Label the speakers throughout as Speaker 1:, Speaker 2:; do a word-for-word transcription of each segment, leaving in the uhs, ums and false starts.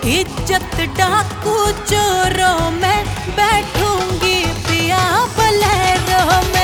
Speaker 1: इज्जत डाकू चोरों में बैठूंगी पिया बोलेरो में।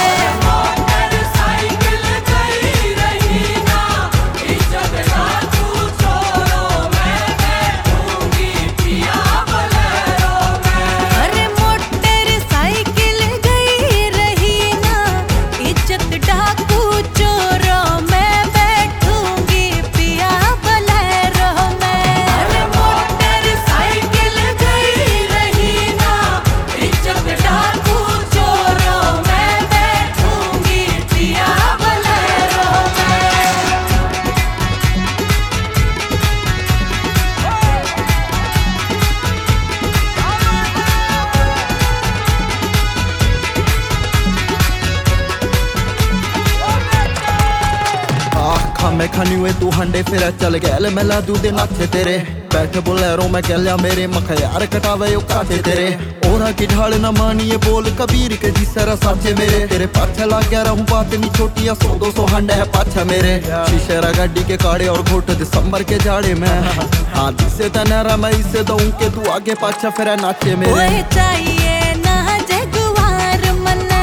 Speaker 2: मैं खानी हुए तू हंडे फिर चल गया मेला दूधे नाचे तेरे बैठे बोलेरो मैं कह लिया मेरे मखयार कटावे यो काटे तेरे ओरा की ढाल न मानिए बोल कबीर के जी सरा साचे मेरे तेरे पाछे लग गया रहूं बात नहीं छोटी या सौ दो सौ हंडे है पाछा मेरे शीशेरा गड्डी के काड़े और घोट दिसंबर के जाड़े में हाँ जिसे तनरा मैं इसे दूं के तू आगे पाछा फिर नाचे मेरे
Speaker 1: चाहिए ना जगवार मने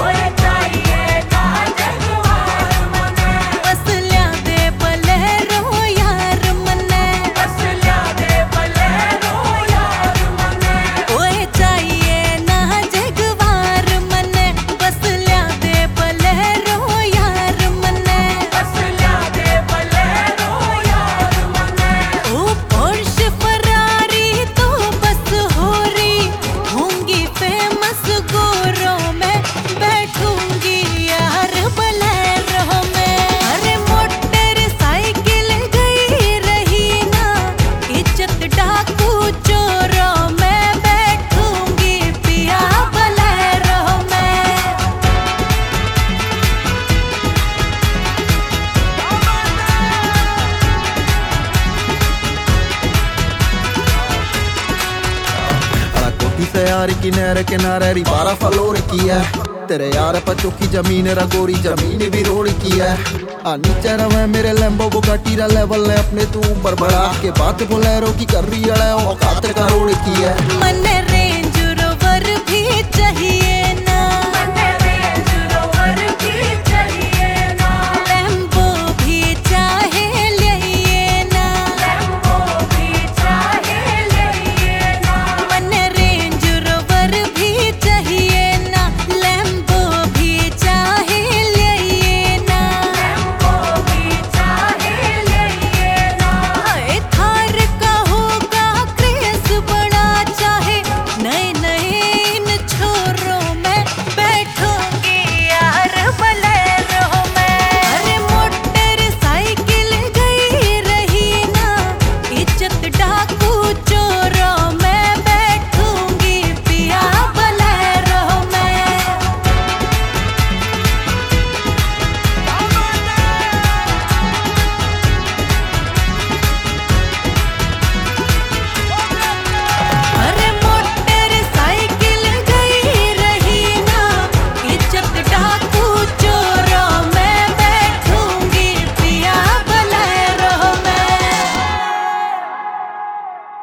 Speaker 2: से यार किनारे किनारे री बारह फलोर की है तेरे यार पचो की जमीन रगोरी जमीन भी रोड की है आ नीचे रवे मेरे लैम्बो बुगाटी रा लेवल है अपने तू ऊपर बढ़ा के बात बोलेरो की कर रही है औकात करोड़ की है
Speaker 1: मन रेंज रोवर भी चाहिए।